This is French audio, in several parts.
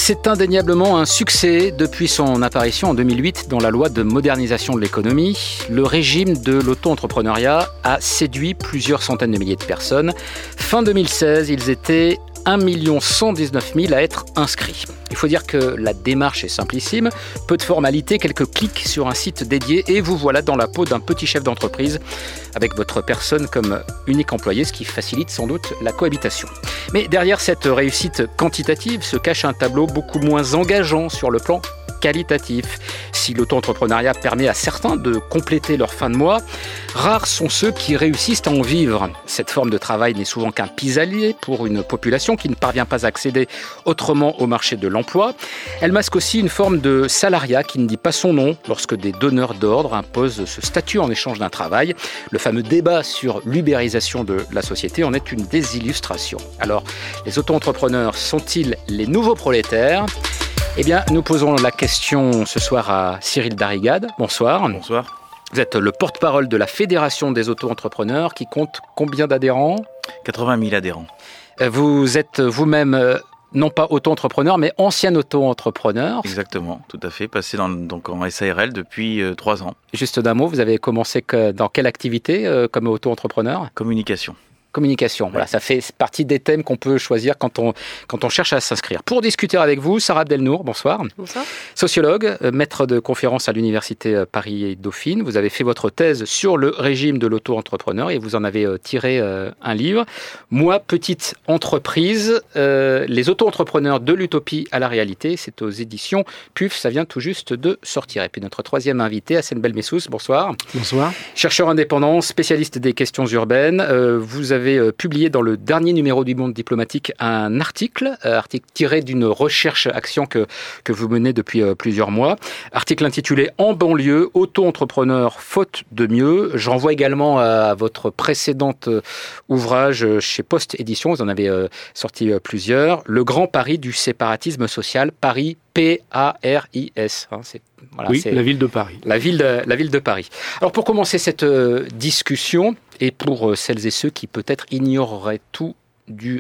C'est indéniablement un succès depuis son apparition en 2008 dans la loi de modernisation de l'économie. Le régime de l'auto-entrepreneuriat a séduit plusieurs centaines de milliers de personnes. Fin 2016, ils étaient 1 119 000 à être inscrits. Il faut dire que la démarche est simplissime, peu de formalités, quelques clics sur un site dédié et vous voilà dans la peau d'un petit chef d'entreprise avec votre personne comme unique employé, ce qui facilite sans doute la cohabitation. Mais derrière cette réussite quantitative se cache un tableau beaucoup moins engageant sur le plan qualitatif. Si l'auto-entrepreneuriat permet à certains de compléter leur fin de mois, rares sont ceux qui réussissent à en vivre. Cette forme de travail n'est souvent qu'un pis-aller pour une population qui ne parvient pas à accéder autrement au marché de l'emploi. Elle masque aussi une forme de salariat qui ne dit pas son nom lorsque des donneurs d'ordre imposent ce statut en échange d'un travail. Le fameux débat sur l'ubérisation de la société en est une des illustrations. Alors, les auto-entrepreneurs sont-ils les nouveaux prolétaires ? Eh bien, nous posons la question ce soir à Cyril Darrigade. Bonsoir. Bonsoir. Vous êtes le porte-parole de la Fédération des auto-entrepreneurs qui compte combien d'adhérents ? 80 000 adhérents. Vous êtes vous-même, non pas auto-entrepreneur, mais ancien auto-entrepreneur. Exactement, tout à fait. Passé donc en SARL depuis 3 ans. Juste d'un mot, vous avez commencé dans quelle activité comme auto-entrepreneur ? Communication. Communication, voilà, ça fait partie des thèmes qu'on peut choisir quand on cherche à s'inscrire. Pour discuter avec vous, Sarah Abdelnour, bonsoir. Bonsoir. Sociologue, maître de conférences à l'Université Paris-Dauphine. Vous avez fait votre thèse sur le régime de l'auto-entrepreneur et vous en avez tiré un livre. Moi, petite entreprise, les auto-entrepreneurs de l'utopie à la réalité. C'est aux éditions PUF, ça vient tout juste de sortir. Et puis notre troisième invité, Hassen Belmessous, bonsoir. Bonsoir. Chercheur indépendant, spécialiste des questions urbaines. Vous avez publié dans le dernier numéro du Monde diplomatique un article tiré d'une recherche-action que vous menez depuis plusieurs mois. Article intitulé « En banlieue, auto-entrepreneur, faute de mieux ». Je renvoie également à votre précédent ouvrage chez Post Édition, vous en avez sorti plusieurs. Le grand pari du séparatisme social, Paris, P-A-R-I-S. C'est la ville de Paris. La ville de Paris. Alors pour commencer cette discussion, et pour celles et ceux qui peut-être ignoreraient tout du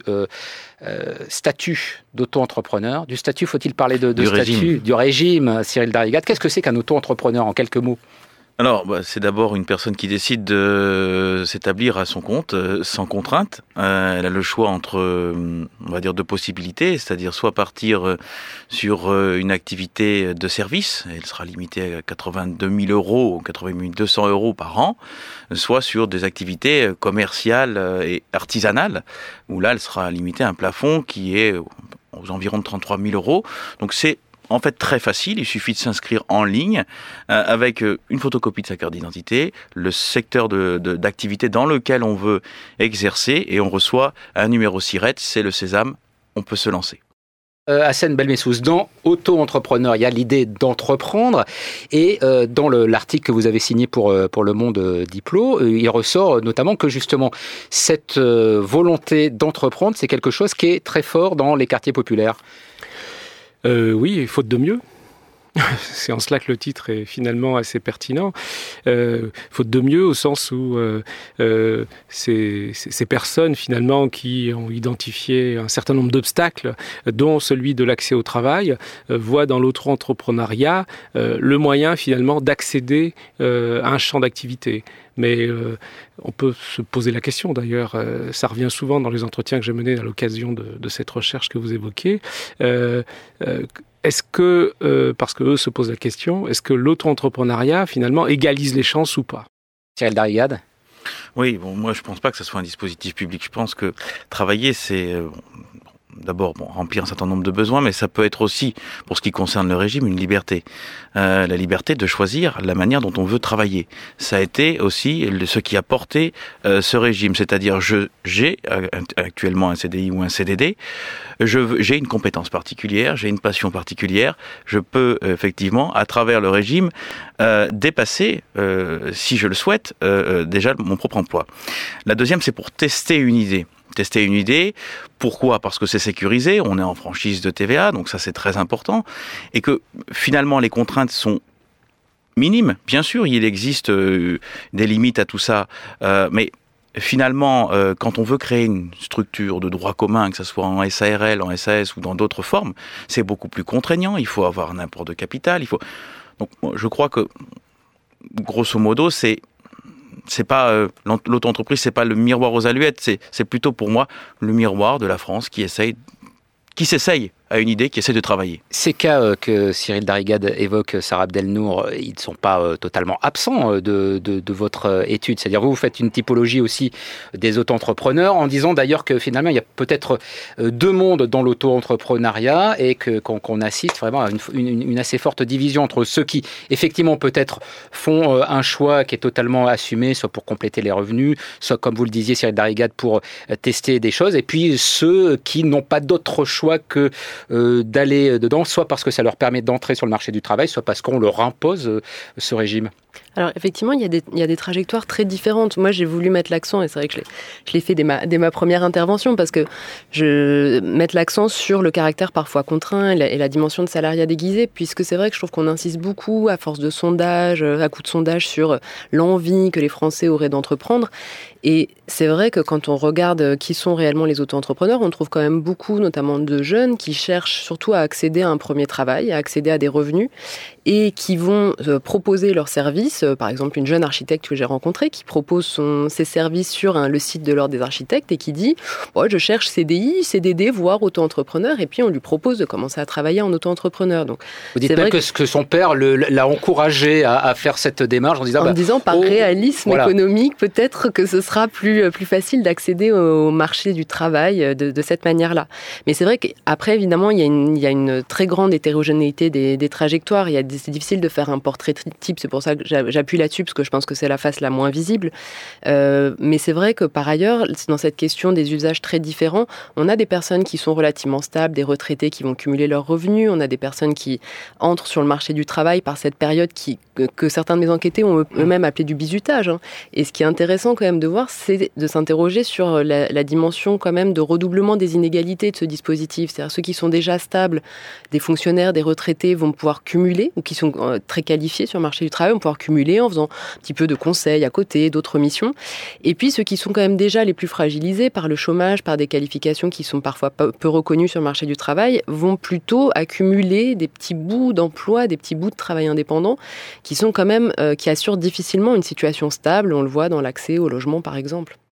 statut d'auto-entrepreneur, du statut, faut-il parler de statut, du régime, Cyril Darrigade, qu'est-ce que c'est qu'un auto-entrepreneur en quelques mots ? Alors, c'est d'abord une personne qui décide de s'établir à son compte, sans contrainte. Elle a le choix entre, on va dire, 2 possibilités, c'est-à-dire soit partir sur une activité de service, elle sera limitée à 82 000 euros, 80 200 euros par an, soit sur des activités commerciales et artisanales, où là, elle sera limitée à un plafond qui est aux environs de 33 000 euros. Donc, c'est en fait très facile, il suffit de s'inscrire en ligne avec une photocopie de sa carte d'identité, le secteur d'activité dans lequel on veut exercer et on reçoit un numéro SIRET, c'est le sésame, on peut se lancer. Hassen Belmessous, dans auto-entrepreneur, il y a l'idée d'entreprendre et dans l'article que vous avez signé pour Le Monde Diplo, il ressort notamment que justement cette volonté d'entreprendre, c'est quelque chose qui est très fort dans les quartiers populaires. Oui, faute de mieux. C'est en cela que le titre est finalement assez pertinent. Faute de mieux au sens où ces personnes finalement qui ont identifié un certain nombre d'obstacles, dont celui de l'accès au travail, voient dans l'auto-entrepreneuriat le moyen finalement d'accéder à un champ d'activité. Mais on peut se poser la question d'ailleurs, ça revient souvent dans les entretiens que j'ai menés à l'occasion de cette recherche que vous évoquez. Est-ce que, parce qu'eux se posent la question, est-ce que l'auto-entrepreneuriat finalement égalise les chances ou pas ? Cyril Darrigade ? Oui, moi je pense pas que ce soit un dispositif public. Je pense que travailler c'est... D'abord, remplir un certain nombre de besoins, mais ça peut être aussi, pour ce qui concerne le régime, une liberté. La liberté de choisir la manière dont on veut travailler. Ça a été aussi ce qui a porté ce régime. C'est-à-dire, j'ai actuellement un CDI ou un CDD, j'ai une compétence particulière, j'ai une passion particulière, je peux effectivement, à travers le régime, dépasser, si je le souhaite, déjà mon propre emploi. La deuxième, c'est pour tester une idée. Pourquoi ? Parce que c'est sécurisé, on est en franchise de TVA, donc ça c'est très important, et que finalement les contraintes sont minimes. Bien sûr, il existe des limites à tout ça, mais finalement, quand on veut créer une structure de droit commun, que ce soit en SARL, en SAS ou dans d'autres formes, c'est beaucoup plus contraignant. Il faut avoir un apport de capital. Donc, je crois que, grosso modo, c'est pas l'auto-entreprise, c'est pas le miroir aux aluettes. C'est plutôt pour moi le miroir de la France qui s'essaye à une idée, qui essaie de travailler. Ces cas que Cyril Darrigade évoque, Sarah Abdel-Nour, ils ne sont pas totalement absents de votre étude. C'est-à-dire vous faites une typologie aussi des auto-entrepreneurs en disant d'ailleurs que finalement il y a peut-être deux mondes dans l'auto-entrepreneuriat et qu'on assiste vraiment à une assez forte division entre ceux qui effectivement peut-être font un choix qui est totalement assumé, soit pour compléter les revenus, soit comme vous le disiez Cyril Darrigade pour tester des choses, et puis ceux qui n'ont pas d'autre choix que d'aller dedans, soit parce que ça leur permet d'entrer sur le marché du travail, soit parce qu'on leur impose ce régime. Alors effectivement, il y a des trajectoires très différentes. Moi, j'ai voulu mettre l'accent, et c'est vrai que je l'ai fait dès ma première intervention, parce que je mets l'accent sur le caractère parfois contraint et la dimension de salariat déguisé, puisque c'est vrai que je trouve qu'on insiste beaucoup, à force de sondage, à coup de sondage, sur l'envie que les Français auraient d'entreprendre. Et c'est vrai que quand on regarde qui sont réellement les auto-entrepreneurs, on trouve quand même beaucoup, notamment de jeunes, qui cherchent surtout à accéder à un premier travail, à accéder à des revenus, et qui vont proposer leurs services. Par exemple, une jeune architecte que j'ai rencontrée qui propose ses services sur le site de l'Ordre des architectes et qui dit « Je cherche CDI, CDD, voire auto-entrepreneur », et puis on lui propose de commencer à travailler en auto-entrepreneur. Donc, vous dites même que son père l'a encouragé à faire cette démarche en disant par réalisme économique, peut-être que ce sera plus facile d'accéder au marché du travail de cette manière-là. Mais c'est vrai qu'après, évidemment, il y a une très grande hétérogénéité des trajectoires. C'est difficile de faire un portrait type, c'est pour ça que j'appuie là-dessus, parce que je pense que c'est la face la moins visible. Mais c'est vrai que par ailleurs, dans cette question des usages très différents, on a des personnes qui sont relativement stables, des retraités qui vont cumuler leurs revenus, on a des personnes qui entrent sur le marché du travail par cette période que certains de mes enquêtés ont eux-mêmes appelé du bizutage. Et ce qui est intéressant quand même de voir, c'est de s'interroger sur la dimension quand même de redoublement des inégalités de ce dispositif. C'est-à-dire ceux qui sont déjà stables, des fonctionnaires, des retraités, vont pouvoir cumuler, ou qui sont très qualifiés sur le marché du travail, vont pouvoir cumuler en faisant un petit peu de conseils à côté, d'autres missions. Et puis ceux qui sont quand même déjà les plus fragilisés par le chômage, par des qualifications qui sont parfois peu reconnues sur le marché du travail, vont plutôt accumuler des petits bouts d'emploi, des petits bouts de travail indépendant qui sont quand même, qui assurent difficilement une situation stable. On le voit dans l'accès au logement, par exemple.